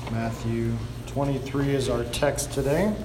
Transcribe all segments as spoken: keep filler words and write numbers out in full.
Matthew twenty-three is our text today,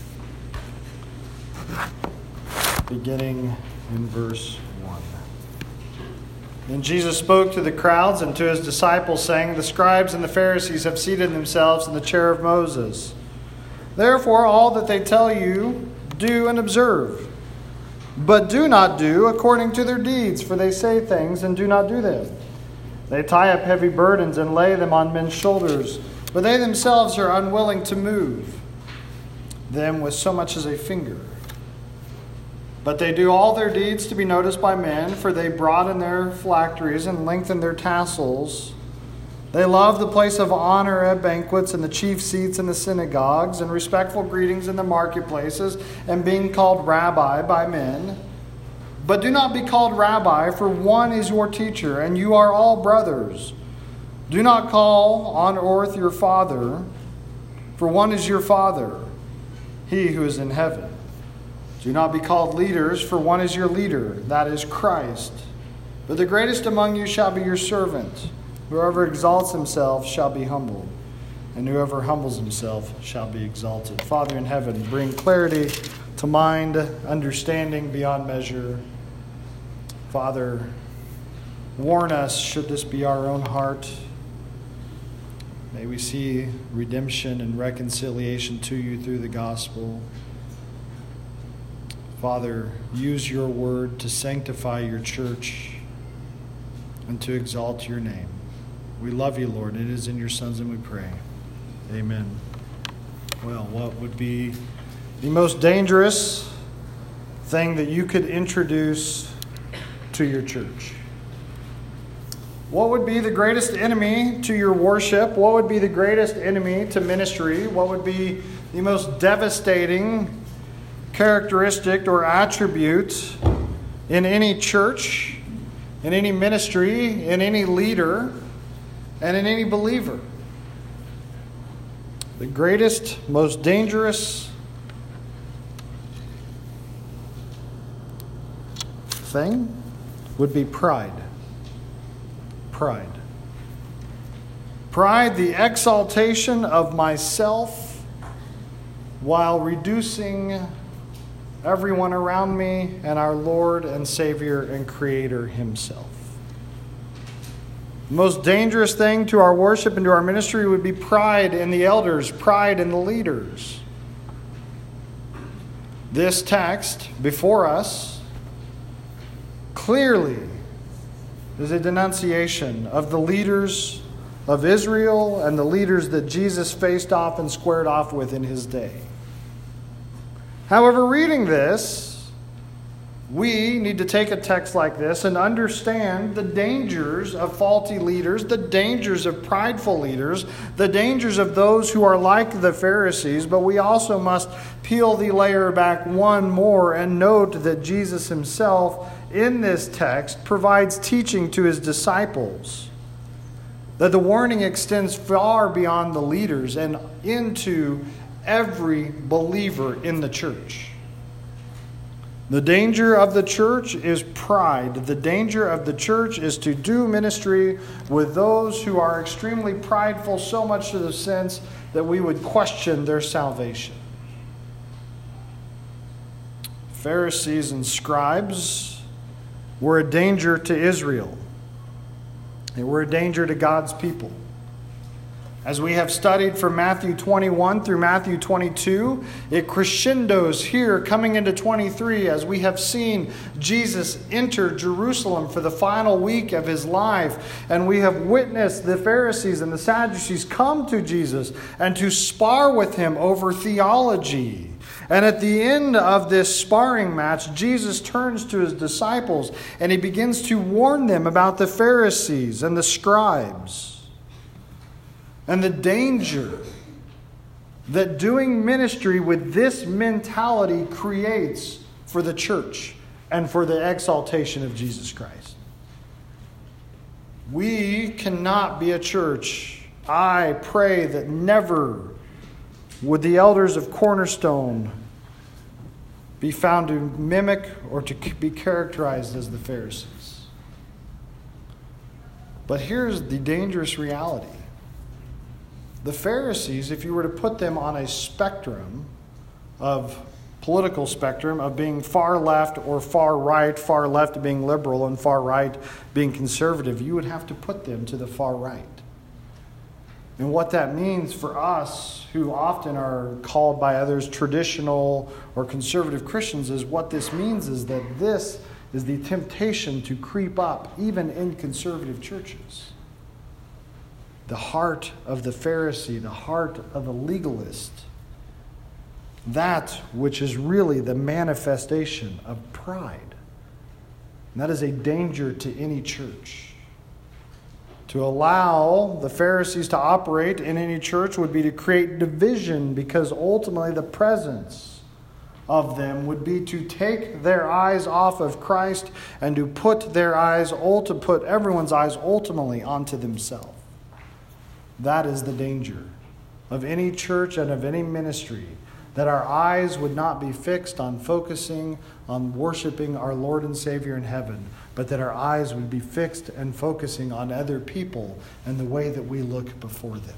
beginning in verse one. And Jesus spoke to the crowds and to his disciples, saying, "The scribes and the Pharisees have seated themselves in the chair of Moses. Therefore, all that they tell you, do and observe. But do not do according to their deeds, for they say things and do not do them. They tie up heavy burdens and lay them on men's shoulders, but they themselves are unwilling to move them with so much as a finger. But they do all their deeds to be noticed by men, for they broaden their phylacteries and lengthen their tassels. They love the place of honor at banquets and the chief seats in the synagogues and respectful greetings in the marketplaces and being called rabbi by men. But do not be called rabbi, for one is your teacher, and you are all brothers. Do not call on earth your father, for one is your Father, he who is in heaven. Do not be called leaders, for one is your leader, that is Christ. But the greatest among you shall be your servant. Whoever exalts himself shall be humbled, and whoever humbles himself shall be exalted." Father in heaven, bring clarity to mind, understanding beyond measure. Father, warn us should this be our own heart. May we see redemption and reconciliation to you through the gospel. Father, use your word to sanctify your church and to exalt your name. We love you, Lord. It is in your Son's name we pray. Amen. Well, what would be the most dangerous thing that you could introduce to your church? What would be the greatest enemy to your worship? What would be the greatest enemy to ministry? What would be the most devastating characteristic or attribute in any church, in any ministry, in any leader, and in any believer? The greatest, most dangerous thing would be pride. Pride. Pride, the exaltation of myself while reducing everyone around me and our Lord and Savior and Creator himself. The most dangerous thing to our worship and to our ministry would be pride in the elders, pride in the leaders. This text before us clearly is a denunciation of the leaders of Israel and the leaders that Jesus faced off and squared off with in his day. However, reading this, we need to take a text like this and understand the dangers of faulty leaders, the dangers of prideful leaders, the dangers of those who are like the Pharisees, but we also must peel the layer back one more and note that Jesus himself in this text provides teaching to his disciples, that the warning extends far beyond the leaders and into every believer in the church. The danger of the church is pride. The danger of the church is to do ministry with those who are extremely prideful, so much to the sense that we would question their salvation. Pharisees and scribes were a danger to Israel. They were a danger to God's people. As we have studied from Matthew twenty-one through Matthew twenty-two, it crescendos here coming into twenty-three as we have seen Jesus enter Jerusalem for the final week of his life. And we have witnessed the Pharisees and the Sadducees come to Jesus and to spar with him over theology. And at the end of this sparring match, Jesus turns to his disciples and he begins to warn them about the Pharisees and the scribes and the danger that doing ministry with this mentality creates for the church and for the exaltation of Jesus Christ. We cannot be a church. I pray that never would the elders of Cornerstone be found to mimic or to be characterized as the Pharisees. But here's the dangerous reality. The Pharisees, if you were to put them on a spectrum of political spectrum of being far left or far right, far left being liberal and far right being conservative, you would have to put them to the far right. And what that means for us, who often are called by others traditional or conservative Christians, is what this means is that this is the temptation to creep up even in conservative churches. The heart of the Pharisee, the heart of the legalist, that which is really the manifestation of pride. And that is a danger to any church. To allow the Pharisees to operate in any church would be to create division, because ultimately the presence of them would be to take their eyes off of Christ and to put their eyes, to put everyone's eyes ultimately onto themselves. That is the danger of any church and of any ministry, that our eyes would not be fixed on focusing on worshiping our Lord and Savior in heaven, but that our eyes would be fixed and focusing on other people and the way that we look before them.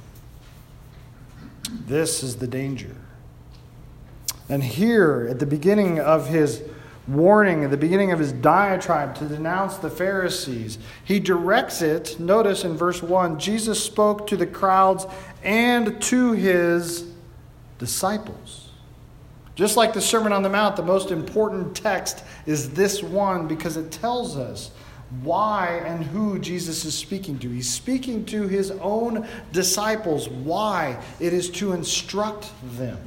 This is the danger. And here, at the beginning of his warning, at the beginning of his diatribe to denounce the Pharisees, he directs it. Notice in verse one, Jesus spoke to the crowds and to his disciples. Just like the Sermon on the Mount, the most important text is this one, because it tells us why and who Jesus is speaking to. He's speaking to his own disciples. Why? It is to instruct them.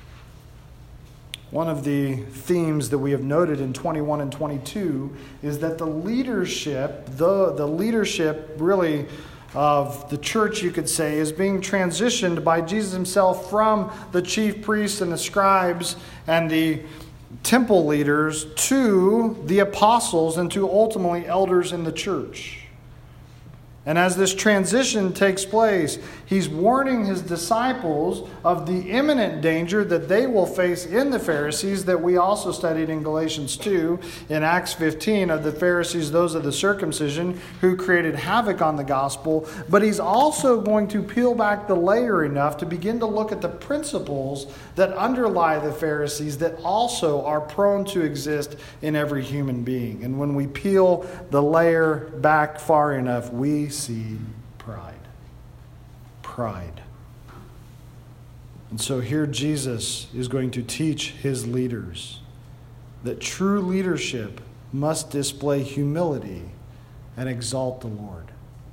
One of the themes that we have noted in twenty-one and twenty-two is that the leadership, the, the leadership really of the church, you could say, is being transitioned by Jesus himself from the chief priests and the scribes and the temple leaders to the apostles and to ultimately elders in the church. And as this transition takes place, he's warning his disciples of the imminent danger that they will face in the Pharisees, that we also studied in Galatians two, in Acts fifteen, of the Pharisees, those of the circumcision, who created havoc on the gospel. But he's also going to peel back the layer enough to begin to look at the principles that underlie the Pharisees that also are prone to exist in every human being. And when we peel the layer back far enough, we see pride. Pride. And so here Jesus is going to teach his leaders that true leadership must display humility and exalt the Lord.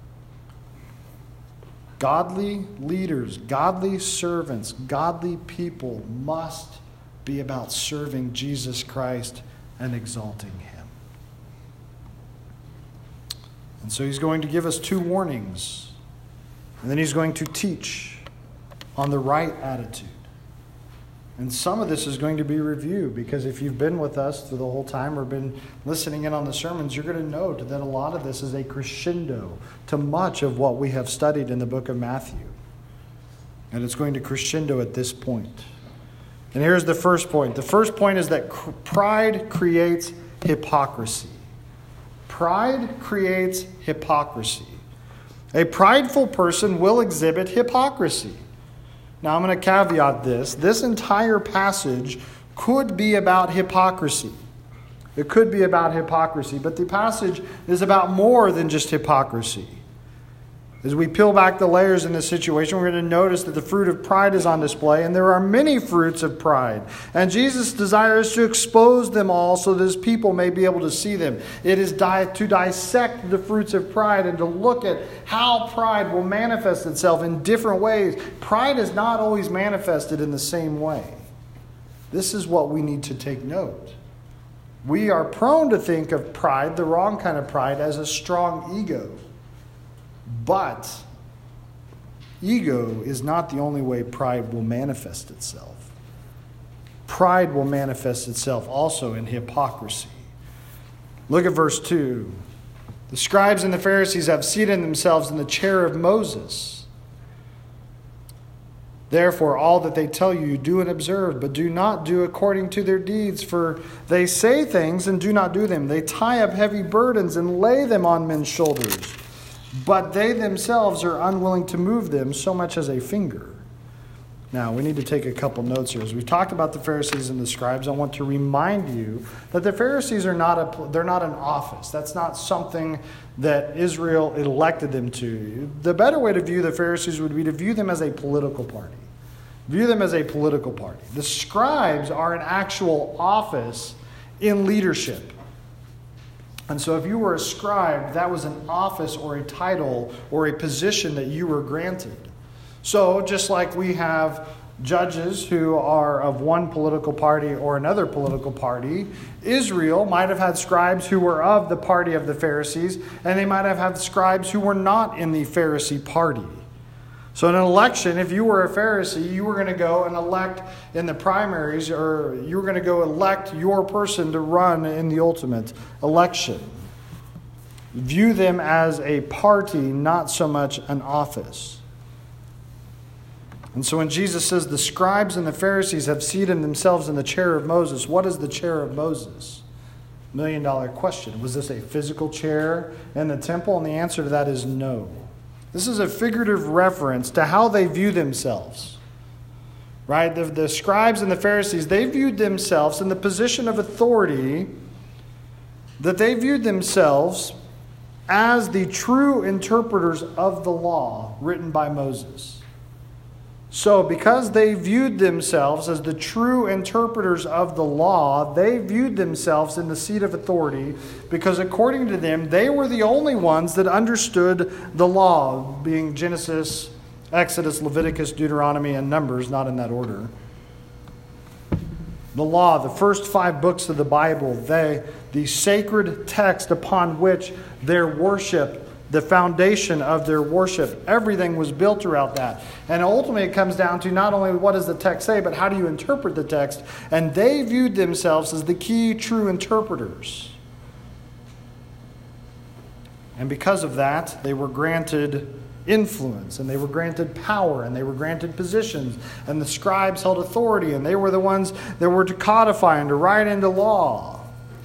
Godly leaders, godly servants, godly people must be about serving Jesus Christ and exalting him. And so he's going to give us two warnings. And then he's going to teach on the right attitude. And some of this is going to be review, because if you've been with us through the whole time or been listening in on the sermons, you're going to note that a lot of this is a crescendo to much of what we have studied in the book of Matthew. And it's going to crescendo at this point. And here's the first point. The first point is that pride creates hypocrisy. Pride creates hypocrisy. A prideful person will exhibit hypocrisy. Now, I'm going to caveat this. This entire passage could be about hypocrisy. It could be about hypocrisy, but the passage is about more than just hypocrisy. As we peel back the layers in this situation, we're going to notice that the fruit of pride is on display, and there are many fruits of pride. And Jesus desires to expose them all so that his people may be able to see them. It is di- to dissect the fruits of pride and to look at how pride will manifest itself in different ways. Pride is not always manifested in the same way. This is what we need to take note. We are prone to think of pride, the wrong kind of pride, as a strong ego. But ego is not the only way pride will manifest itself. Pride will manifest itself also in hypocrisy. Look at verse two. The scribes and the Pharisees have seated themselves in the chair of Moses. Therefore, all that they tell you, do and observe, but do not do according to their deeds, for they say things and do not do them. They tie up heavy burdens and lay them on men's shoulders, but they themselves are unwilling to move them so much as a finger. Now, we need to take a couple notes here. As we've talked about the Pharisees and the scribes, I want to remind you that the Pharisees are not a, they're not an office. That's not something that Israel elected them to. The better way to view the Pharisees would be to view them as a political party. View them as a political party. The scribes are an actual office in leadership. And so if you were a scribe, that was an office or a title or a position that you were granted. So just like we have judges who are of one political party or another political party, Israel might have had scribes who were of the party of the Pharisees, and they might have had scribes who were not in the Pharisee party. So in an election, if you were a Pharisee, you were going to go and elect in the primaries, or you were going to go elect your person to run in the ultimate election. View them as a party, not so much an office. And so when Jesus says the scribes and the Pharisees have seated themselves in the chair of Moses, what is the chair of Moses? Million dollar question. Was this a physical chair in the temple? And the answer to that is no. This is a figurative reference to how they view themselves. Right? The, the scribes and the Pharisees, they viewed themselves in the position of authority, that they viewed themselves as the true interpreters of the law written by Moses. So because they viewed themselves as the true interpreters of the law, they viewed themselves in the seat of authority because according to them, they were the only ones that understood the law, being Genesis, Exodus, Leviticus, Deuteronomy, and Numbers, not in that order. The law, the first five books of the Bible, they, the sacred text upon which their worship, the foundation of their worship, everything was built around that. And ultimately it comes down to not only what does the text say, but how do you interpret the text? And they viewed themselves as the key true interpreters. And because of that, they were granted influence, and they were granted power, and they were granted positions, and the scribes held authority, and they were the ones that were to codify and to write into law.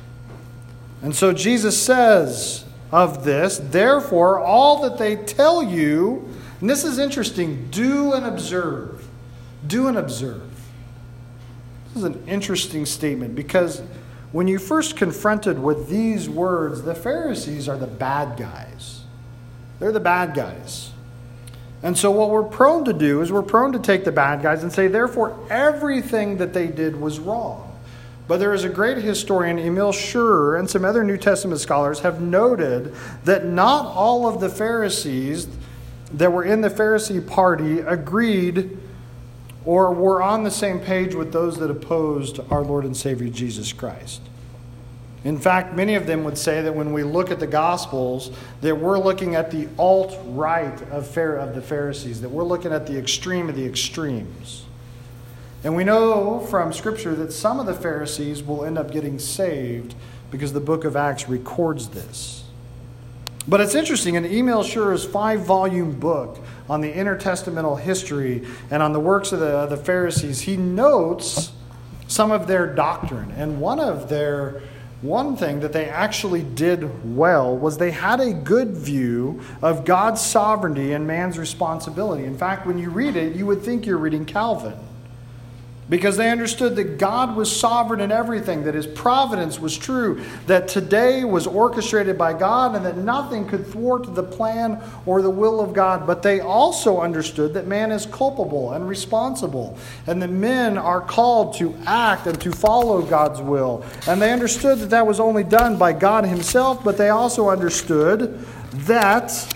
And so Jesus says of this, therefore, all that they tell you, and this is interesting, do and observe. Do and observe. This is an interesting statement because when you first confronted with these words, the Pharisees are the bad guys. They're the bad guys. And so what we're prone to do is we're prone to take the bad guys and say, therefore, everything that they did was wrong. But there is a great historian, Emil Schurer, and some other New Testament scholars have noted that not all of the Pharisees that were in the Pharisee party agreed or were on the same page with those that opposed our Lord and Savior Jesus Christ. In fact, many of them would say that when we look at the Gospels, that we're looking at the alt-right of, of the Pharisees, that we're looking at the extreme of the extremes. And we know from Scripture that some of the Pharisees will end up getting saved because the book of Acts records this. But it's interesting, in Emil Schurer's five-volume book on the intertestamental history and on the works of the, of the Pharisees, he notes some of their doctrine. And one of their One thing that they actually did well was they had a good view of God's sovereignty and man's responsibility. In fact, when you read it, you would think you're reading Calvin. Because they understood that God was sovereign in everything, that his providence was true, that today was orchestrated by God, and that nothing could thwart the plan or the will of God. But they also understood that man is culpable and responsible, and that men are called to act and to follow God's will. And they understood that that was only done by God himself, but they also understood that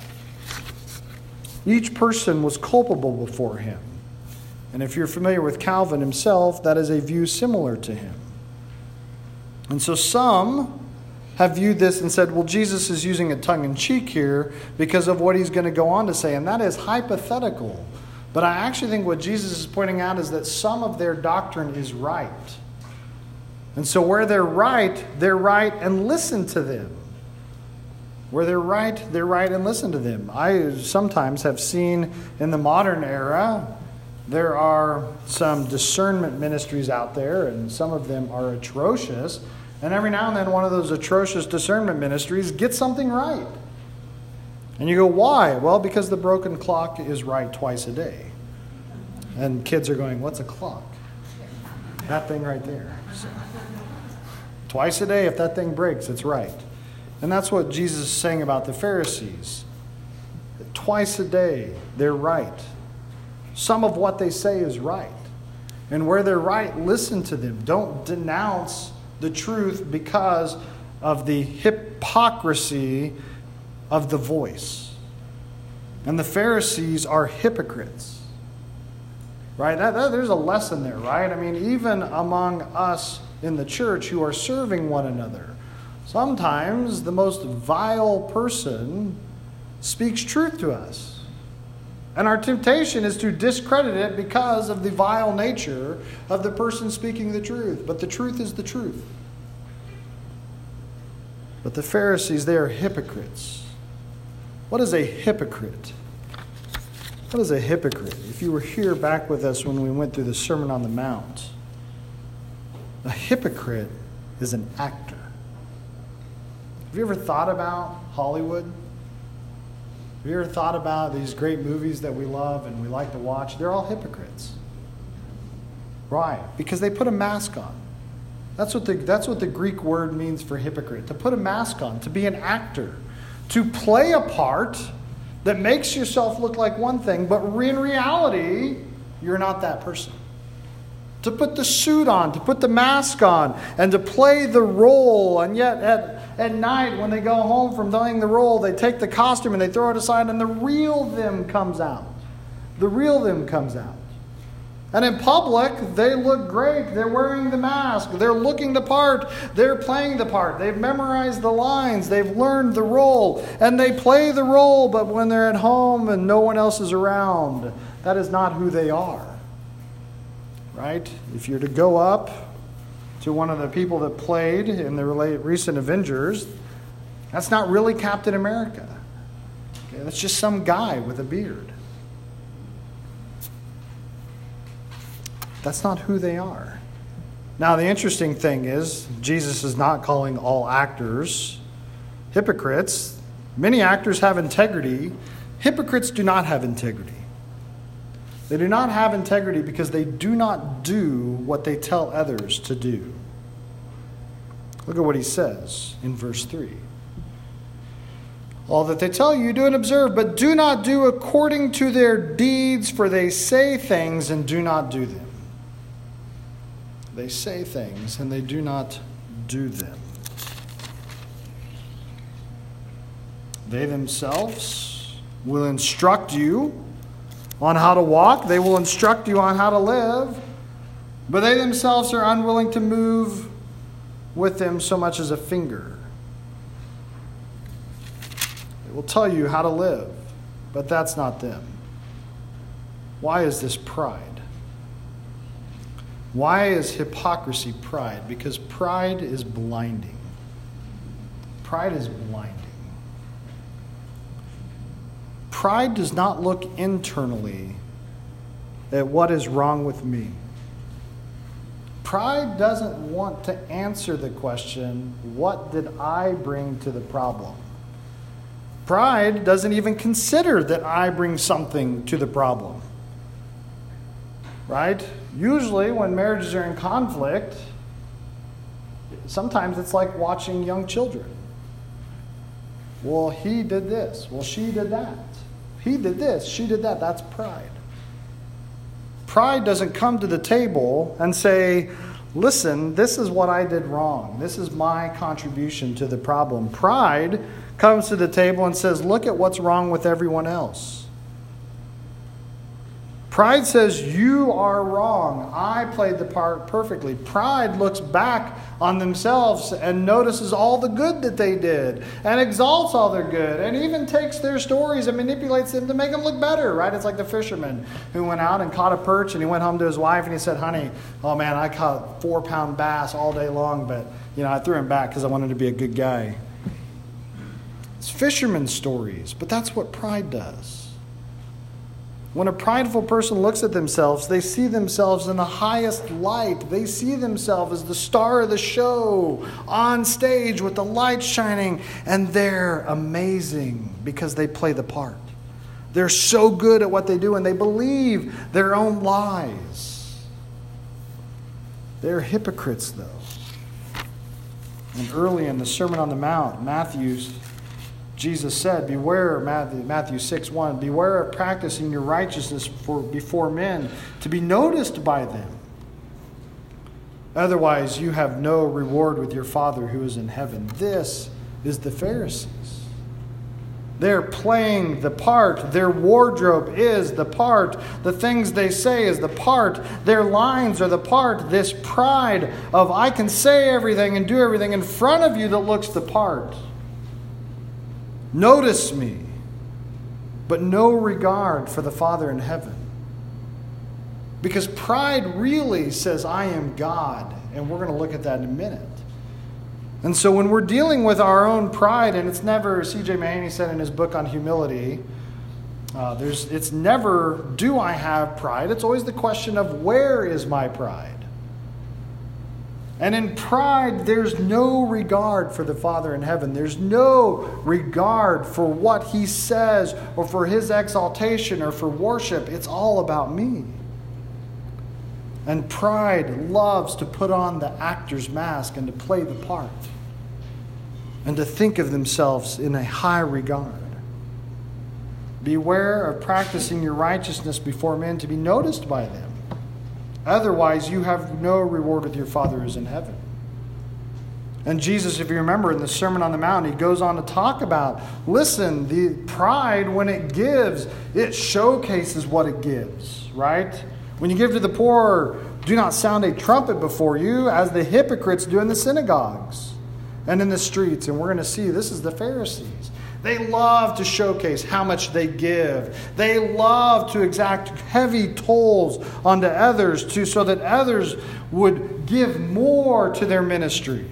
each person was culpable before him. And if you're familiar with Calvin himself, that is a view similar to him. And so some have viewed this and said, well, Jesus is using a tongue-in-cheek here because of what he's going to go on to say. And that is hypothetical. But I actually think what Jesus is pointing out is that some of their doctrine is right. And so where they're right, they're right, and listen to them. Where they're right, they're right, and listen to them. I sometimes have seen in the modern era, there are some discernment ministries out there, and some of them are atrocious. And every now and then, one of those atrocious discernment ministries gets something right. And you go, why? Well, because the broken clock is right twice a day. And kids are going, what's a clock? That thing right there. So, twice a day, if that thing breaks, it's right. And that's what Jesus is saying about the Pharisees. Twice a day, they're right. Some of what they say is right. And where they're right, listen to them. Don't denounce the truth because of the hypocrisy of the voice. And the Pharisees are hypocrites. Right? That, that, there's a lesson there, right? I mean, even among us in the church who are serving one another, sometimes the most vile person speaks truth to us. And our temptation is to discredit it because of the vile nature of the person speaking the truth. But the truth is the truth. But the Pharisees, they are hypocrites. What is a hypocrite? What is a hypocrite? If you were here back with us when we went through the Sermon on the Mount, a hypocrite is an actor. Have you ever thought about Hollywood? Have you ever thought about these great movies that we love and we like to watch? They're all hypocrites. Why? Because they put a mask on. That's what the, that's what the Greek word means for hypocrite. To put a mask on, to be an actor, to play a part that makes yourself look like one thing, but in reality, you're not that person. To put the suit on, to put the mask on, and to play the role, and yet at, at night when they go home from playing the role, they take the costume and they throw it aside, and the real them comes out. The real them comes out. And in public, they look great. They're wearing the mask. They're looking the part. They're playing the part. They've memorized the lines. They've learned the role. And they play the role, but when they're at home and no one else is around, that is not who they are. Right? If you're to go up to one of the people that played in the recent Avengers, that's not really Captain America. Okay, that's just some guy with a beard. That's not who they are. Now, the interesting thing is, Jesus is not calling all actors hypocrites. Many actors have integrity. Hypocrites do not have integrity. They do not have integrity because they do not do what they tell others to do. Look at what he says in verse three. All that they tell you, do and observe, but do not do according to their deeds, for they say things and do not do them. They say things and they do not do them. They themselves will instruct you on how to walk. They will instruct you on how to live. But they themselves are unwilling to move with them so much as a finger. They will tell you how to live, but that's not them. Why is this pride? Why is hypocrisy pride? Because pride is blinding. Pride is blinding. Pride does not look internally at what is wrong with me. Pride doesn't want to answer the question, what did I bring to the problem? Pride doesn't even consider that I bring something to the problem. Right? Usually when marriages are in conflict, sometimes it's like watching young children. Well, he did this. Well, she did that. He did this. She did that. That's pride. Pride doesn't come to the table and say, listen, this is what I did wrong. This is my contribution to the problem. Pride comes to the table and says, look at what's wrong with everyone else. Pride says, you are wrong. I played the part perfectly. Pride looks back on themselves and notices all the good that they did and exalts all their good and even takes their stories and manipulates them to make them look better, right? It's like the fisherman who went out and caught a perch and he went home to his wife and he said, honey, oh man, I caught four pound bass all day long, but you know, I threw him back because I wanted to be a good guy. It's fisherman stories, but that's what pride does. When a prideful person looks at themselves, they see themselves in the highest light. They see themselves as the star of the show, on stage with the light shining, and they're amazing because they play the part. They're so good at what they do, and they believe their own lies. They're hypocrites, though. And early in the Sermon on the Mount, Matthew, Jesus said, beware, Matthew, Matthew six one, beware of practicing your righteousness for, before men to be noticed by them. Otherwise, you have no reward with your Father who is in heaven. This is the Pharisees. They're playing the part. Their wardrobe is the part. The things they say is the part. Their lines are the part. This pride of I can say everything and do everything in front of you that looks the part. Notice me, but no regard for the Father in heaven. Because pride really says, I am God. And we're going to look at that in a minute. And so when we're dealing with our own pride, and it's never, C J Mahaney said in his book on humility, uh, there's, it's never, do I have pride? It's always the question of where is my pride? And in pride, there's no regard for the Father in heaven. There's no regard for what He says or for His exaltation or for worship. It's all about me. And pride loves to put on the actor's mask and to play the part and to think of themselves in a high regard. Beware of practicing your righteousness before men to be noticed by them. Otherwise, you have no reward with your Father who is in heaven. And Jesus, if you remember, in the Sermon on the Mount, He goes on to talk about, listen, the pride, when it gives, it showcases what it gives, right? When you give to the poor, do not sound a trumpet before you, as the hypocrites do in the synagogues and in the streets. And we're going to see this is the Pharisees. They love to showcase how much they give. They love to exact heavy tolls onto others to, so that others would give more to their ministry.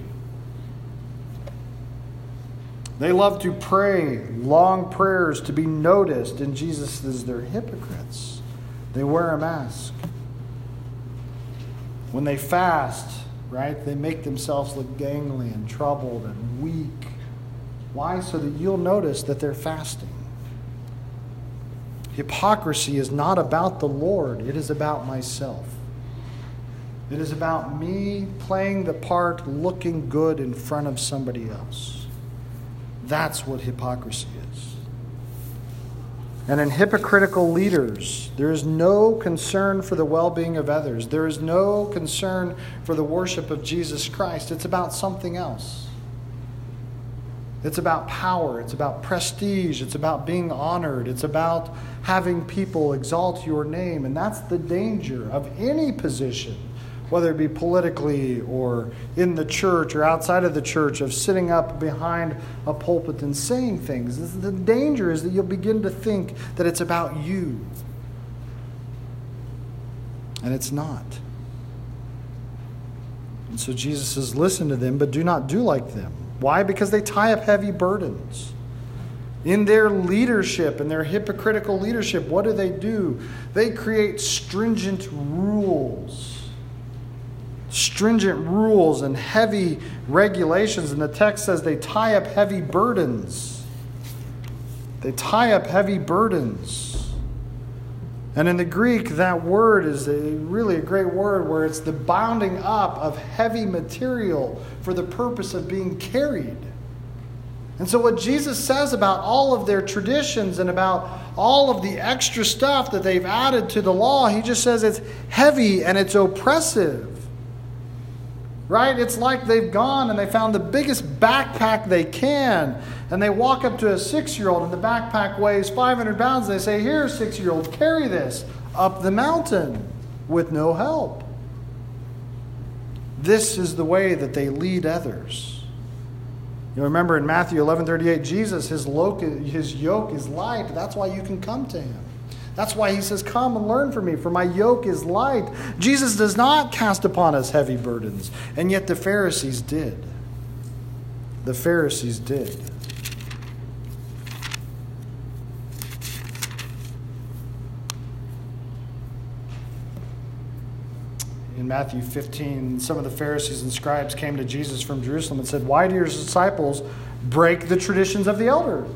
They love to pray long prayers to be noticed, and Jesus says they're hypocrites. They wear a mask. When they fast, right, they make themselves look gangly and troubled and weak. Why? So that you'll notice that they're fasting. Hypocrisy is not about the Lord. It is about myself. It is about me playing the part, looking good in front of somebody else. That's what hypocrisy is. And in hypocritical leaders, there is no concern for the well-being of others. There is no concern for the worship of Jesus Christ. It's about something else. It's about power. It's about prestige. It's about being honored. It's about having people exalt your name. And that's the danger of any position, whether it be politically or in the church or outside of the church, of sitting up behind a pulpit and saying things. The danger is that you'll begin to think that it's about you. And it's not. And so Jesus says, listen to them, but do not do like them. Why? Because they tie up heavy burdens. In their leadership, in their hypocritical leadership, what do they do? They create stringent rules. Stringent rules and heavy regulations. And the text says they tie up heavy burdens. They tie up heavy burdens. And in the Greek, that word is a, really a great word where it's the bounding up of heavy material for the purpose of being carried. And so what Jesus says about all of their traditions and about all of the extra stuff that they've added to the law, He just says it's heavy and it's oppressive. Right? It's like they've gone and they found the biggest backpack they can. And they walk up to a six-year-old and the backpack weighs five hundred pounds. And they say, here, six-year-old, carry this up the mountain with no help. This is the way that they lead others. You remember in Matthew eleven thirty-eight, Jesus, his yoke, his yoke is light. That's why you can come to Him. That's why He says, come and learn from me, for my yoke is light. Jesus does not cast upon us heavy burdens. And yet the Pharisees did. The Pharisees did. in Matthew fifteen, some of the Pharisees and scribes came to Jesus from Jerusalem and said, "Why do your disciples break the traditions of the elders?"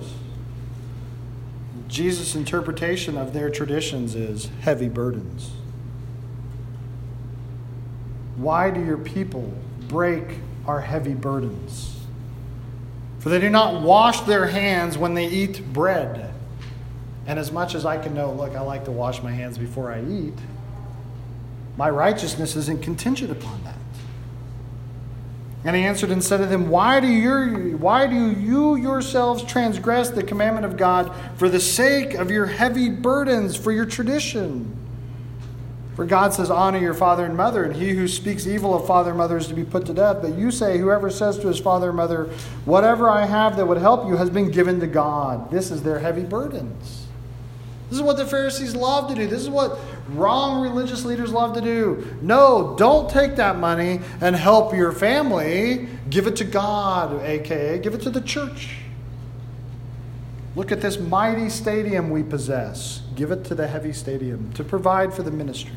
Jesus' interpretation of their traditions is heavy burdens. Why do your people break our heavy burdens? For they do not wash their hands when they eat bread. And as much as I can know, look, I like to wash my hands before I eat, my righteousness isn't contingent upon that. And he answered and said to them, Why do you, why do you yourselves transgress the commandment of God for the sake of your heavy burdens, for your tradition? For God says, honor your father and mother, and he who speaks evil of father and mother is to be put to death. But you say, whoever says to his father and mother, whatever I have that would help you has been given to God. This is their heavy burdens. This is what the Pharisees love to do. This is what wrong religious leaders love to do. No, don't take that money and help your family. Give it to God, a k a give it to the church. Look at this mighty stadium we possess. Give it to the heavy stadium to provide for the ministry.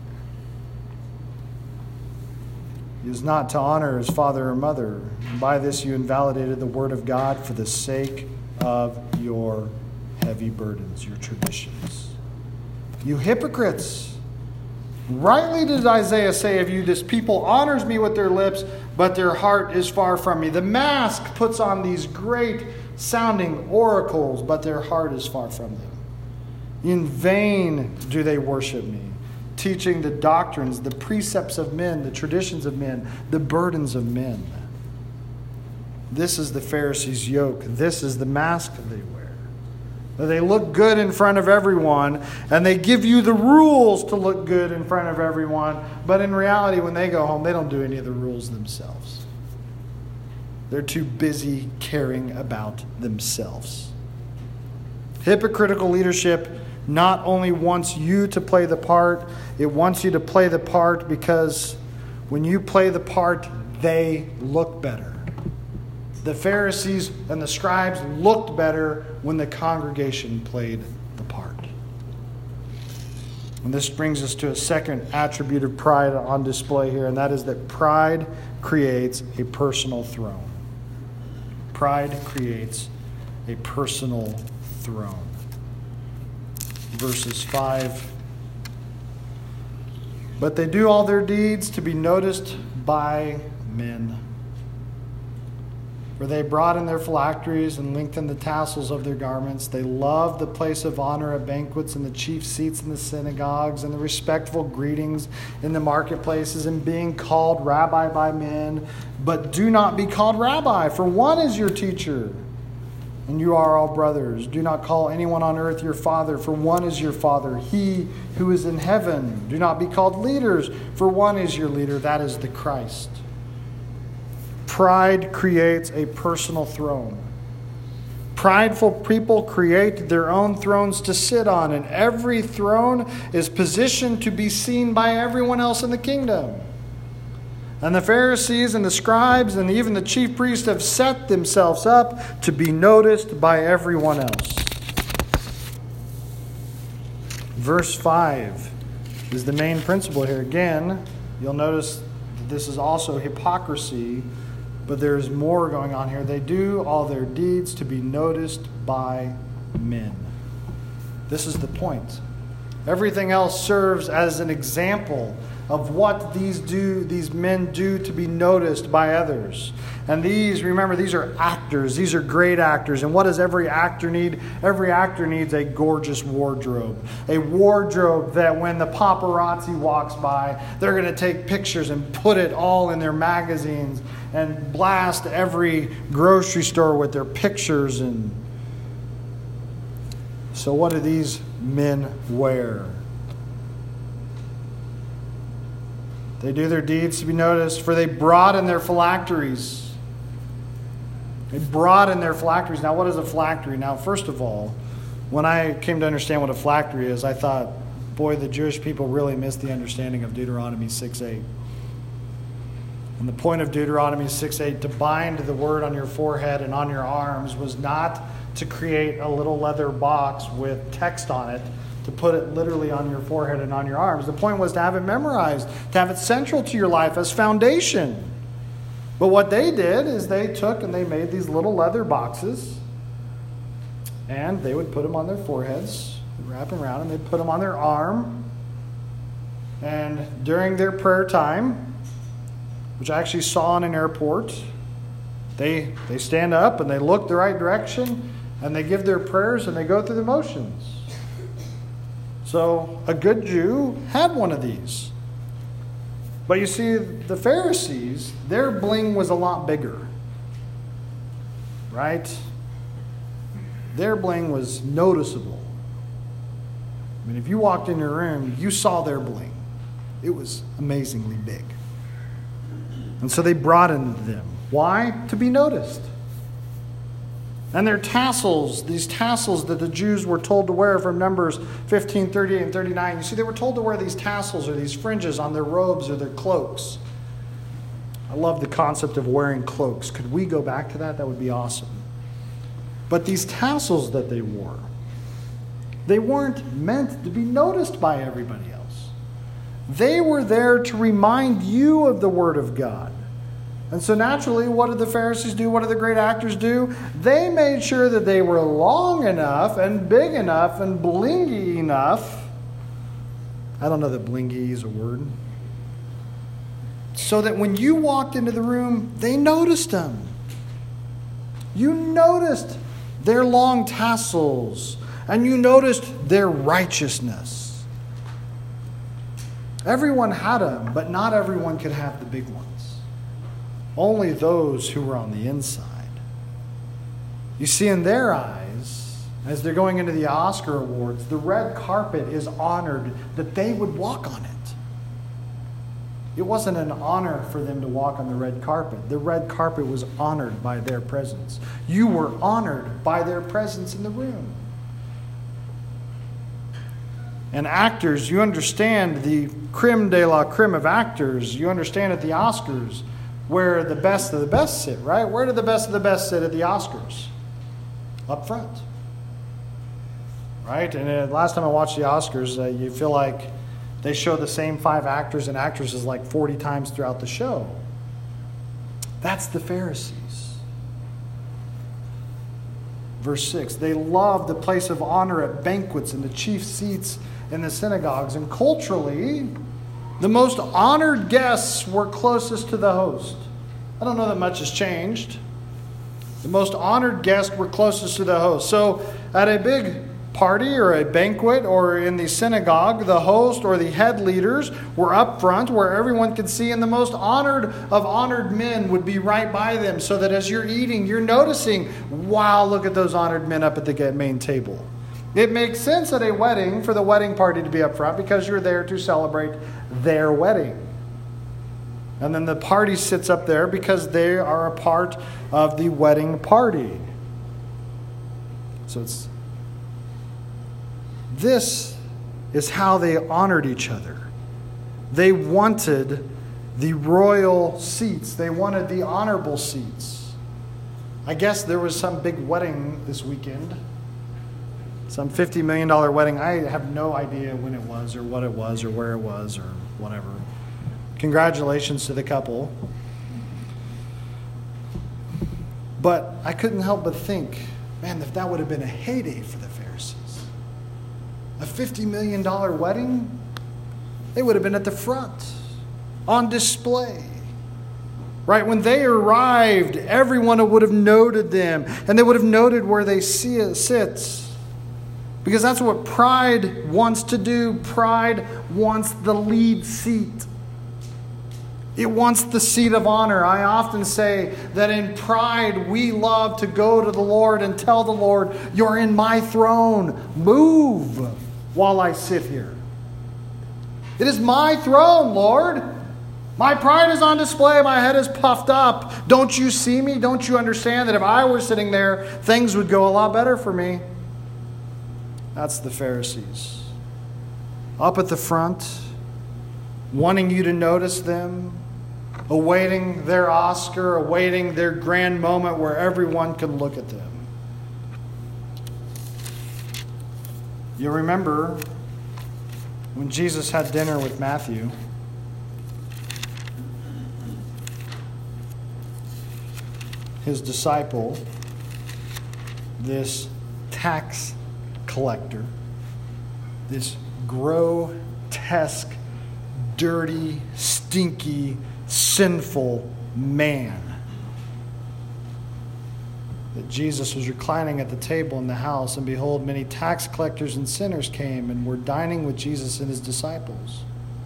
He is not to honor his father or mother. And by this you invalidated the word of God for the sake of your heavy burdens, your traditions. You hypocrites! Rightly did Isaiah say of you, this people honors me with their lips, but their heart is far from me. The mask puts on these great sounding oracles, but their heart is far from them. In vain do they worship me, teaching the doctrines, the precepts of men, the traditions of men, the burdens of men. This is the Pharisees' yoke. This is the mask they wear. They look good in front of everyone, and they give you the rules to look good in front of everyone. But in reality, when they go home, they don't do any of the rules themselves. They're too busy caring about themselves. Hypocritical leadership not only wants you to play the part, it wants you to play the part because when you play the part, they look better. The Pharisees and the scribes looked better when the congregation played the part. And this brings us to a second attribute of pride on display here, and that is that pride creates a personal throne. Pride creates a personal throne. Verses five. But they do all their deeds to be noticed by men. For they brought in their phylacteries and lengthened the tassels of their garments. They loved the place of honor at banquets and the chief seats in the synagogues and the respectful greetings in the marketplaces and being called rabbi by men. But do not be called rabbi, for one is your teacher, and you are all brothers. Do not call anyone on earth your father, for one is your father, he who is in heaven. Do not be called leaders, for one is your leader, that is the Christ. Pride creates a personal throne. Prideful people create their own thrones to sit on, and every throne is positioned to be seen by everyone else in the kingdom. And the Pharisees and the scribes and even the chief priests have set themselves up to be noticed by everyone else. Verse five is the main principle here. Again, you'll notice that this is also hypocrisy, but there's more going on here. They do all their deeds to be noticed by men. This is the point. Everything else serves as an example of what these do, these men do to be noticed by others. And these, remember, these are actors. These are great actors. And what does every actor need? Every actor needs a gorgeous wardrobe. A wardrobe that when the paparazzi walks by, they're going to take pictures and put it all in their magazines and blast every grocery store with their pictures. And so what do these men wear? They do their deeds to be noticed, for they broaden their phylacteries. They broaden their phylacteries. Now, what is a phylactery? Now, first of all, when I came to understand what a phylactery is, I thought, boy, the Jewish people really missed the understanding of Deuteronomy six eight. And the point of Deuteronomy six eight, to bind the word on your forehead and on your arms, was not to create a little leather box with text on it to put it literally on your forehead and on your arms. The point was to have it memorized, to have it central to your life as foundation. But what they did is they took and they made these little leather boxes, and they would put them on their foreheads, wrap them around, and they'd put them on their arm. And during their prayer time, which I actually saw in an airport, they they stand up and they look the right direction, and they give their prayers and they go through the motions. So a good Jew had one of these. But you see, the Pharisees, their bling was a lot bigger. Right? Their bling was noticeable. I mean, if you walked in your room, you saw their bling. It was amazingly big. And so they broadened them. Why? To be noticed. And their tassels, these tassels that the Jews were told to wear from Numbers fifteen, thirty-eight, and thirty-nine. You see, they were told to wear these tassels or these fringes on their robes or their cloaks. I love the concept of wearing cloaks. Could we go back to that? That would be awesome. But these tassels that they wore, they weren't meant to be noticed by everybody else. They were there to remind you of the Word of God. And so naturally, what did the Pharisees do? What did the great actors do? They made sure that they were long enough and big enough and blingy enough. I don't know that blingy is a word. So that when you walked into the room, they noticed them. You noticed their long tassels, and you noticed their righteousness. Everyone had them, but not everyone could have the big ones. Only those who were on the inside. You see, in their eyes, as they're going into the Oscar Awards, the red carpet is honored that they would walk on it. It wasn't an honor for them to walk on the red carpet. The red carpet was honored by their presence. You were honored by their presence in the room. And actors, you understand the creme de la creme of actors. You understand at the Oscars where the best of the best sit, right? Where do the best of the best sit at the Oscars? Up front. Right? And uh, last time I watched the Oscars, uh, you feel like they show the same five actors and actresses like forty times throughout the show. That's the Pharisees. Verse six, they loved the place of honor at banquets and the chief seats in the synagogues. And culturally, the most honored guests were closest to the host. I don't know that much has changed. The most honored guests were closest to the host. So at a big party or a banquet or in the synagogue, the host or the head leaders were up front where everyone could see, and the most honored of honored men would be right by them, so that as you're eating, you're noticing, wow, look at those honored men up at the main table. It makes sense at a wedding for the wedding party to be up front because you're there to celebrate their wedding. And then the party sits up there because they are a part of the wedding party. So it's this is how they honored each other. They wanted the royal seats. They wanted the honorable seats. I guess there was some big wedding this weekend. Some fifty million dollars wedding. I have no idea when it was or what it was or where it was or whatever. Congratulations to the couple. But I couldn't help but think, man, if that would have been a heyday for the Pharisees. A fifty million dollars wedding, they would have been at the front, on display. Right? When they arrived, everyone would have noted them, and they would have noted where they sit. Because that's what pride wants to do. Pride wants the lead seat. It wants the seat of honor. I often say that in pride, we love to go to the Lord and tell the Lord, you're in my throne. Move while I sit here. It is my throne, Lord. My pride is on display. My head is puffed up. Don't you see me? Don't you understand that if I were sitting there, things would go a lot better for me? That's the Pharisees. Up at the front, wanting you to notice them, awaiting their Oscar, awaiting their grand moment where everyone can look at them. You'll remember when Jesus had dinner with Matthew, his disciple, this tax collector, this grotesque, dirty, stinky, sinful man, that Jesus was reclining at the table in the house, and behold, many tax collectors and sinners came and were dining with Jesus and his disciples.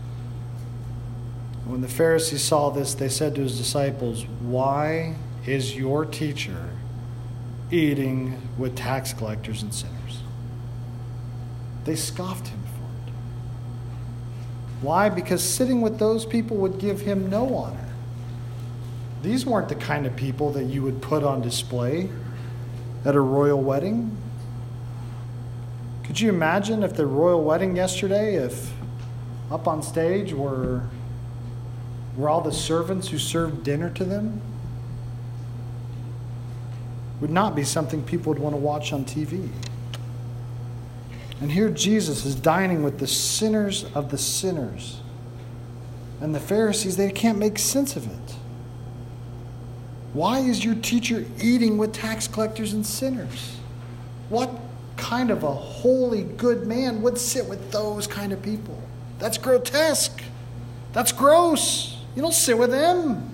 When the Pharisees saw this, they said to his disciples, "Why is your teacher eating with tax collectors and sinners?" They scoffed him for it. Why? Because sitting with those people would give him no honor. These weren't the kind of people that you would put on display at a royal wedding. Could you imagine if the royal wedding yesterday, if up on stage were, were all the servants who served dinner to them? Would not be something people would want to watch on T V. And here Jesus is dining with the sinners of the sinners. And the Pharisees, they can't make sense of it. Why is your teacher eating with tax collectors and sinners? What kind of a holy, good man would sit with those kind of people? That's grotesque. That's gross. You don't sit with them.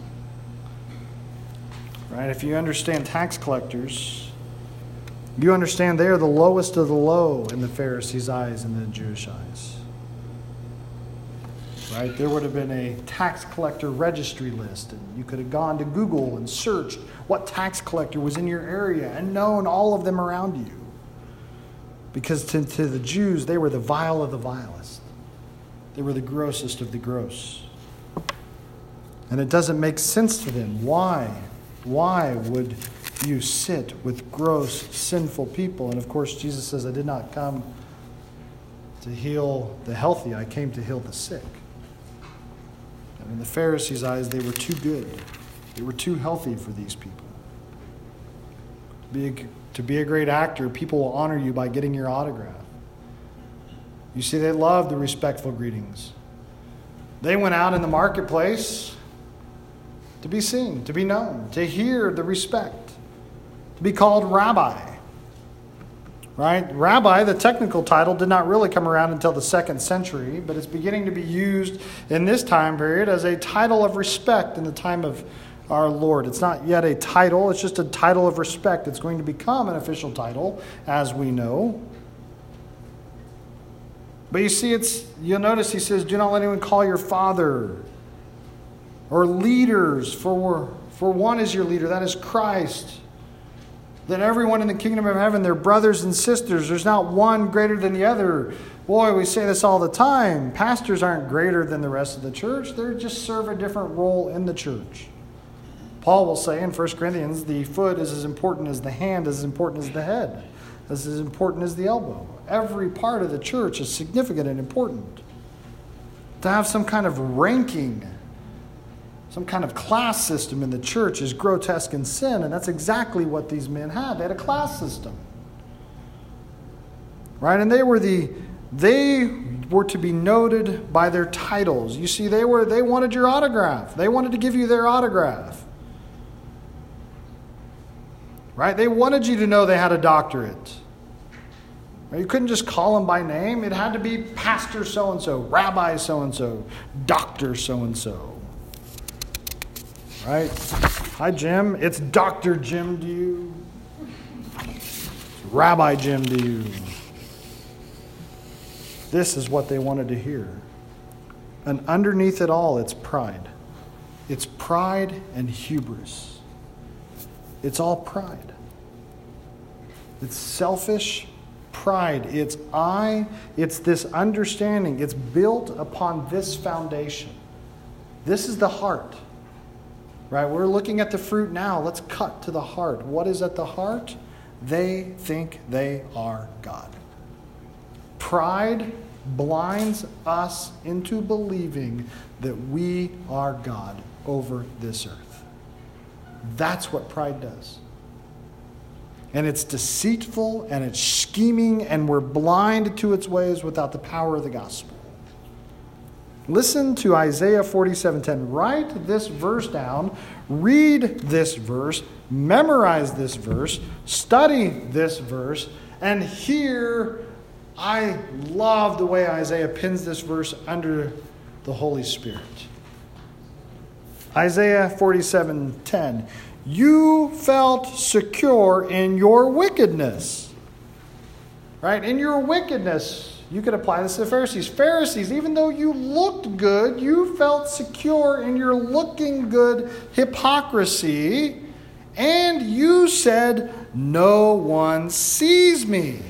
Right? If you understand tax collectors, you understand they are the lowest of the low in the Pharisees' eyes and the Jewish eyes. Right? There would have been a tax collector registry list, and you could have gone to Google and searched what tax collector was in your area and known all of them around you. Because to, to the Jews, they were the vile of the vilest. They were the grossest of the gross. And it doesn't make sense to them. Why? Why would you sit with gross, sinful people? And of course, Jesus says, I did not come to heal the healthy. I came to heal the sick. And in the Pharisees' eyes, they were too good. They were too healthy for these people. Be a, to be a great actor, people will honor you by getting your autograph. You see, they love the respectful greetings. They went out in the marketplace to be seen, to be known, to hear the respect, to be called rabbi. Right? Rabbi, the technical title, did not really come around until the second century, but it's beginning to be used in this time period as a title of respect in the time of our Lord. It's not yet a title, it's just a title of respect. It's going to become an official title, as we know. But you see, it's you'll notice he says, do not let anyone call your father or leaders, for, for one is your leader, that is Christ. That everyone in the kingdom of heaven, they're brothers and sisters. There's not one greater than the other. Boy, we say this all the time. Pastors aren't greater than the rest of the church. They just serve a different role in the church. Paul will say in First Corinthians, the foot is as important as the hand, as important as the head, as as important as the elbow. Every part of the church is significant and important. To have some kind of ranking, some kind of class system in the church is grotesque in sin, and that's exactly what these men had. They had a class system. Right? And they were the they were to be noted by their titles. You see, they were they wanted your autograph. They wanted to give you their autograph. Right? They wanted you to know they had a doctorate. You couldn't just call them by name. It had to be Pastor so-and-so, Rabbi so-and-so, Doctor so-and-so. Right? Hi, Jim. It's Doctor Jim to you. It's Rabbi Jim to you. This is what they wanted to hear. And underneath it all, it's pride. It's pride and hubris. It's all pride. It's selfish pride. It's I. It's this understanding. It's built upon this foundation. This is the heart. Right? We're looking at the fruit now. Let's cut to the heart. What is at the heart? They think they are God. Pride blinds us into believing that we are God over this earth. That's what pride does. and it's deceitful, and it's scheming, and we're blind to its ways without the power of the gospel. Listen to Isaiah forty-seven ten. Write this verse down. Read this verse. Memorize this verse. Study this verse. And here, I love the way Isaiah pins this verse under the Holy Spirit. Isaiah forty-seven ten. You felt secure in your wickedness. Right? In your wickedness. You could apply this to the Pharisees. Pharisees, even though you looked good, you felt secure in your looking good hypocrisy. And you said, no one sees me.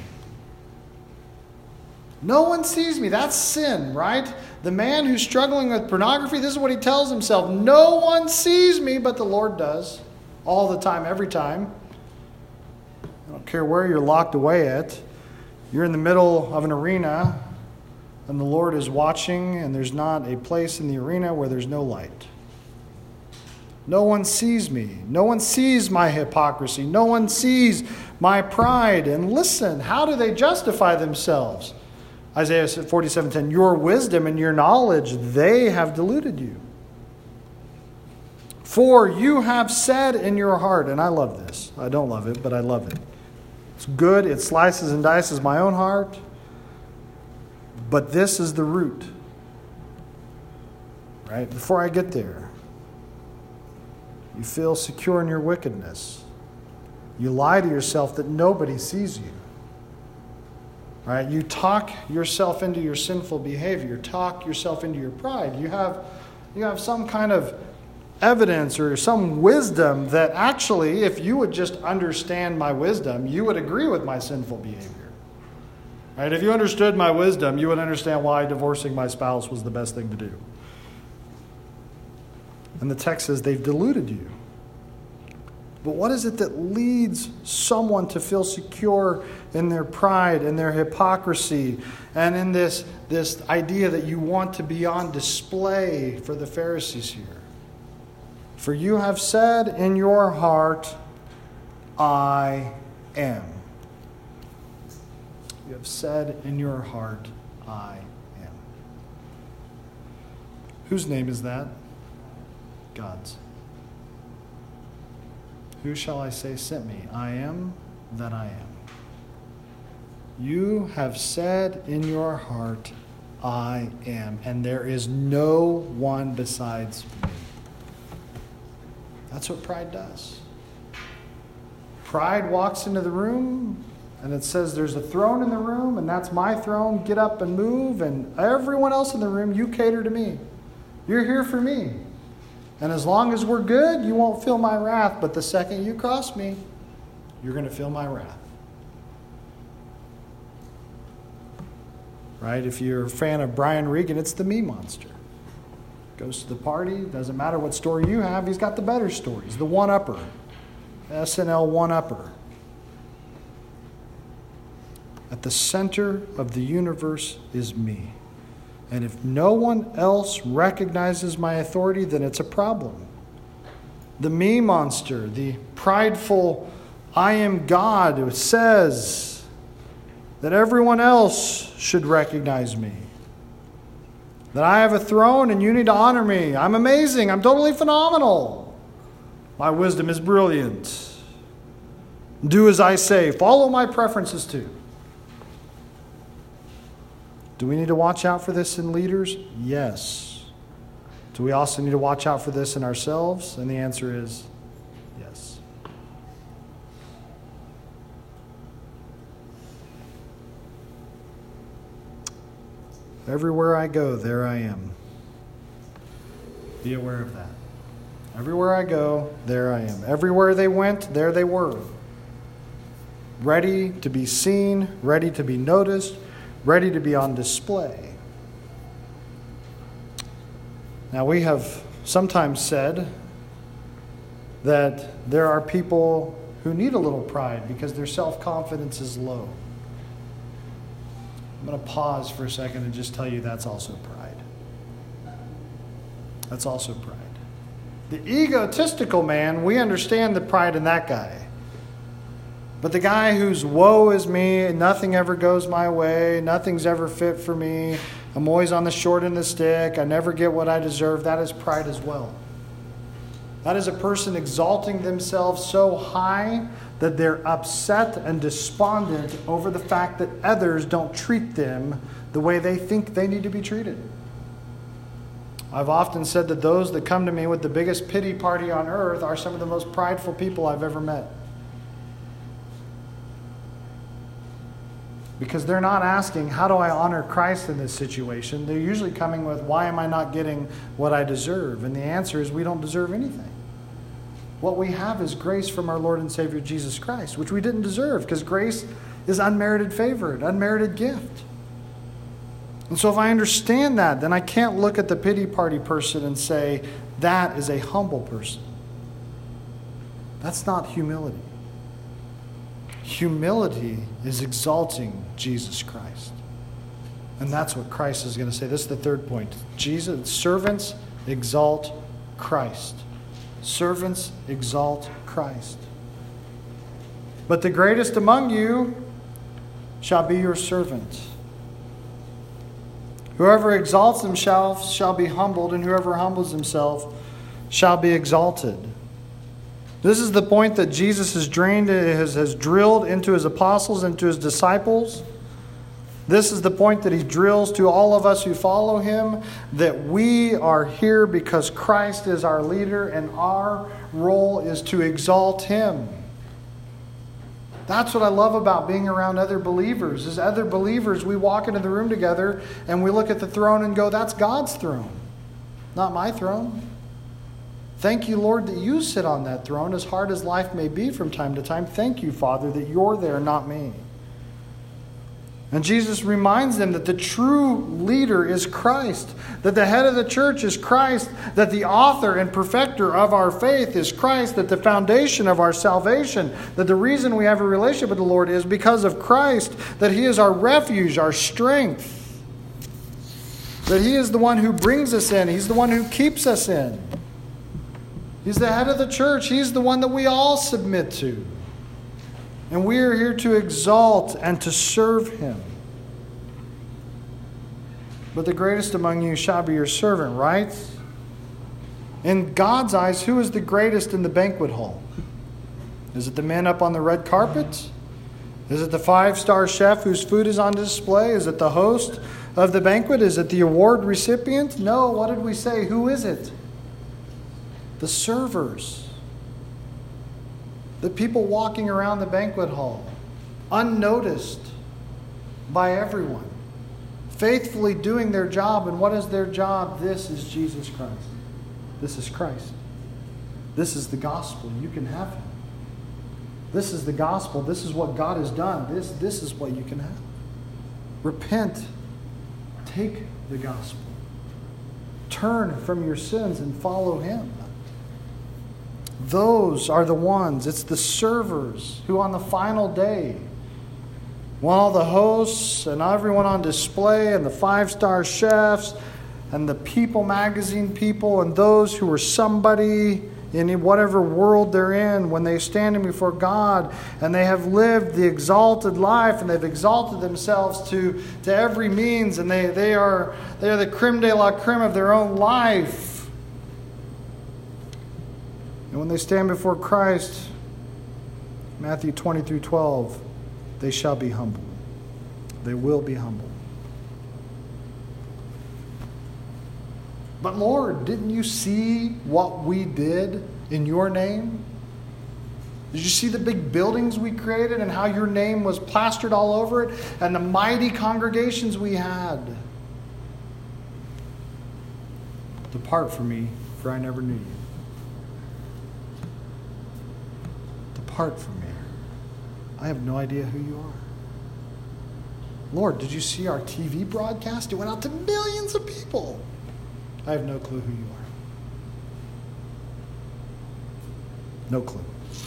No one sees me. That's sin, right? The man who's struggling with pornography, this is what he tells himself. No one sees me, but the Lord does. All the time, every time. I don't care where you're locked away at. You're in the middle of an arena, and the Lord is watching, and there's not a place in the arena where there's no light. No one sees me. No one sees my hypocrisy. No one sees my pride. And listen, how do they justify themselves? Isaiah forty-seven ten, your wisdom and your knowledge, they have deluded you. For you have said in your heart, and I love this. I don't love it, but I love it. It's good. It slices and dices my own heart. But this is the root. Right? Before I get there, you feel secure in your wickedness. You lie to yourself that nobody sees you. Right? You talk yourself into your sinful behavior. Talk yourself into your pride. You have, you have some kind of evidence or some wisdom that actually, if you would just understand my wisdom, you would agree with my sinful behavior. Right? If you understood my wisdom, you would understand why divorcing my spouse was the best thing to do. And the text says they've deluded you. But what is it that leads someone to feel secure in their pride and their hypocrisy and in this, this idea that you want to be on display for the Pharisees here? For you have said in your heart, I am. You have said in your heart, I am. Whose name is that? God's. Who shall I say sent me? I am that I am. You have said in your heart, I am, and there is no one besides me. That's what pride does. Pride walks into the room, and it says there's a throne in the room, and that's my throne. Get up and move, and everyone else in the room, you cater to me. You're here for me. And as long as we're good, you won't feel my wrath. But the second you cross me, you're going to feel my wrath. Right? If you're a fan of Brian Regan, it's the me monster. Goes to the party, doesn't matter what story you have, he's got the better stories, the one-upper, S N L one-upper. At the center of the universe is me. And if no one else recognizes my authority, then it's a problem. The me monster, the prideful, I am God, who says that everyone else should recognize me. That I have a throne and you need to honor me. I'm amazing. I'm totally phenomenal. My wisdom is brilliant. Do as I say. Follow my preferences too. Do we need to watch out for this in leaders? Yes. Do we also need to watch out for this in ourselves? And the answer is yes. Everywhere I go, there I am. Be aware of that. Everywhere I go, there I am. Everywhere they went, there they were. Ready to be seen, ready to be noticed, ready to be on display. Now, we have sometimes said that there are people who need a little pride because their self-confidence is low. I'm going to pause for a second and just tell you that's also pride. That's also pride. The egotistical man, we understand the pride in that guy. But the guy whose woe is me, nothing ever goes my way, nothing's ever fit for me, I'm always on the short end of the stick, I never get what I deserve, that is pride as well. That is a person exalting themselves so high that they're upset and despondent over the fact that others don't treat them the way they think they need to be treated. I've often said that those that come to me with the biggest pity party on earth are some of the most prideful people I've ever met. Because they're not asking, how do I honor Christ in this situation? They're usually coming with, why am I not getting what I deserve? And the answer is, we don't deserve anything. What we have is grace from our Lord and Savior Jesus Christ, which we didn't deserve, because grace is unmerited favor, an unmerited gift. And so if I understand that, then I can't look at the pity party person and say, that is a humble person. That's not humility. Humility is exalting Jesus Christ. And that's what Christ is going to say. This is the third point. Jesus, servants exalt Christ. Servants exalt Christ. But the greatest among you shall be your servant. Whoever exalts himself shall be humbled, and whoever humbles himself shall be exalted. This is the point that Jesus has drained, has, has drilled into his apostles, into his disciples. This is the point that he drills to all of us who follow him, that we are here because Christ is our leader and our role is to exalt him. That's what I love about being around other believers. As other believers, we walk into the room together and we look at the throne and go, that's God's throne, not my throne. Thank you, Lord, that you sit on that throne, as hard as life may be from time to time. Thank you, Father, that you're there, not me. And Jesus reminds them that the true leader is Christ, that the head of the church is Christ, that the author and perfecter of our faith is Christ, that the foundation of our salvation, that the reason we have a relationship with the Lord is because of Christ, that he is our refuge, our strength, that he is the one who brings us in, he's the one who keeps us in. He's the head of the church, he's the one that we all submit to. And we are here to exalt and to serve him. But the greatest among you shall be your servant, right? In God's eyes, who is the greatest in the banquet hall? Is it the man up on the red carpet? Is it the five-star chef whose food is on display? Is it the host of the banquet? Is it the award recipient? No, what did we say? Who is it? The servers. The people walking around the banquet hall, unnoticed by everyone, faithfully doing their job. And what is their job? This is Jesus Christ. This is Christ. This is the gospel. You can have him. This is the gospel. This is what God has done. This, this is what you can have. Repent. Take the gospel. Turn from your sins and follow him. Those are the ones, it's the servers who on the final day, when all the hosts and everyone on display and the five-star chefs and the People magazine people and those who are somebody in whatever world they're in, when they stand before God and they have lived the exalted life and they've exalted themselves to, to every means, and they, they are they are the creme de la creme of their own life. And when they stand before Christ, Matthew twenty through twelve, they shall be humble. They will be humble. But Lord, didn't you see what we did in your name? Did you see the big buildings we created and how your name was plastered all over it? And the mighty congregations we had? Depart from me, for I never knew you. Depart from me. I have no idea who you are. Lord, did you see our T V broadcast? It went out to millions of people. I have no clue who you are. No clue.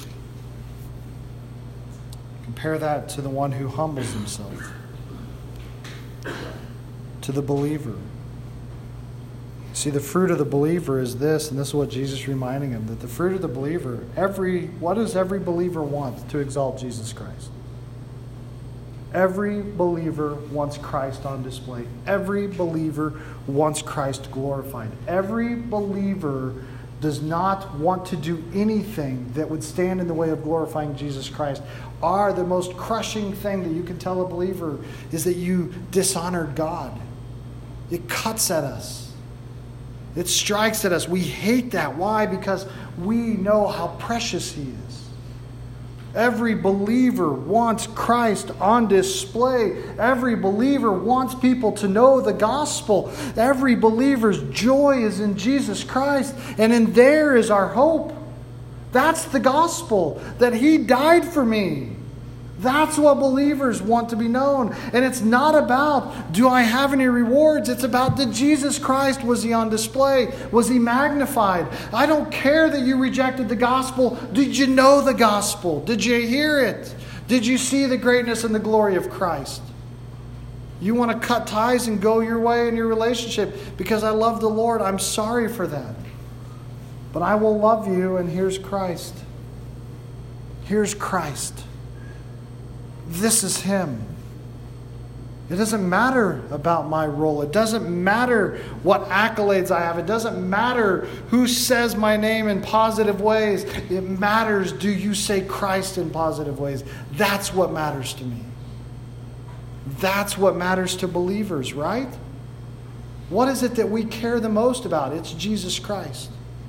Compare that to the one who humbles himself, to the believer. See, the fruit of the believer is this, and this is what Jesus is reminding him, that the fruit of the believer, every what does every believer want? To exalt Jesus Christ. Every believer wants Christ on display. Every believer wants Christ glorified. Every believer does not want to do anything that would stand in the way of glorifying Jesus Christ. Are the most crushing thing that you can tell a believer is that you dishonored God. It cuts at us. It strikes at us. We hate that. Why? Because we know how precious He is. Every believer wants Christ on display. Every believer wants people to know the gospel. Every believer's joy is in Jesus Christ, and in there is our hope. That's the gospel, that He died for me. That's what believers want to be known. And it's not about, do I have any rewards? It's about, did Jesus Christ, was He on display? Was He magnified? I don't care that you rejected the gospel. Did you know the gospel? Did you hear it? Did you see the greatness and the glory of Christ? You want to cut ties and go your way in your relationship because I love the Lord. I'm sorry for that. But I will love you, and here's Christ. Here's Christ. This is Him. It doesn't matter about my role. It doesn't matter what accolades I have. It doesn't matter who says my name in positive ways. It matters, do you say Christ in positive ways? That's what matters to me. That's what matters to believers, right? What is it that we care the most about? It's Jesus Christ.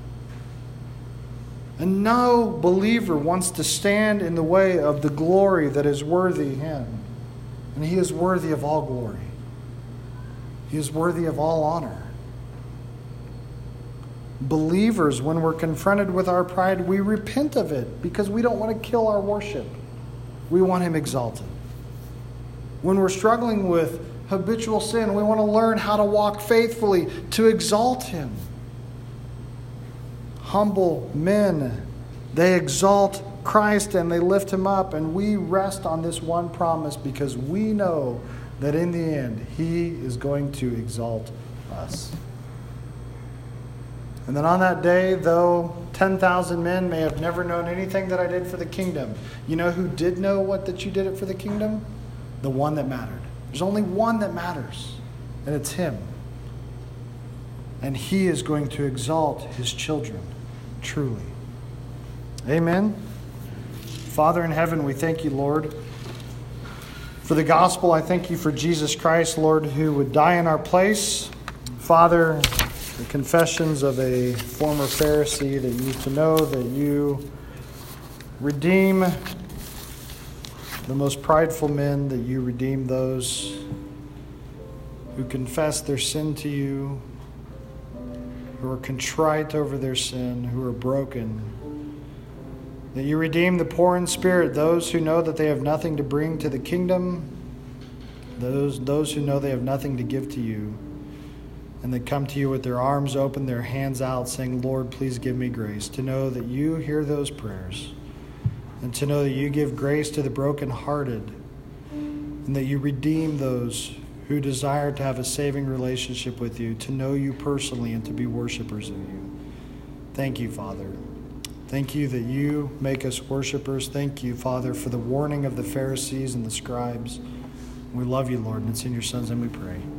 And no believer wants to stand in the way of the glory that is worthy Him. And He is worthy of all glory. He is worthy of all honor. Believers, when we're confronted with our pride, we repent of it because we don't want to kill our worship. We want Him exalted. When we're struggling with habitual sin, we want to learn how to walk faithfully to exalt Him. Humble men, they exalt Christ and they lift Him up, and we rest on this one promise because we know that in the end He is going to exalt us. And then on that day, though ten thousand men may have never known anything that I did for the kingdom, you know who did know what that you did it for the kingdom? The one that mattered. There's only one that matters, and it's Him. And He is going to exalt His children. Truly. Amen. Father in heaven, we thank You, Lord, for the gospel. I thank You for Jesus Christ, Lord, who would die in our place. Father, the confessions of a former Pharisee, that You to know that You redeem the most prideful men, that You redeem those who confess their sin to You, who are contrite over their sin, who are broken. That You redeem the poor in spirit, those who know that they have nothing to bring to the kingdom, those, those who know they have nothing to give to You, and they come to You with their arms open, their hands out, saying, Lord, please give me grace. To know that You hear those prayers, and to know that You give grace to the brokenhearted, and that You redeem those who desire to have a saving relationship with You, to know You personally and to be worshipers of You. Thank You, Father. Thank You that You make us worshipers. Thank You, Father, for the warning of the Pharisees and the scribes. We love You, Lord, and it's in Your Son's name we pray.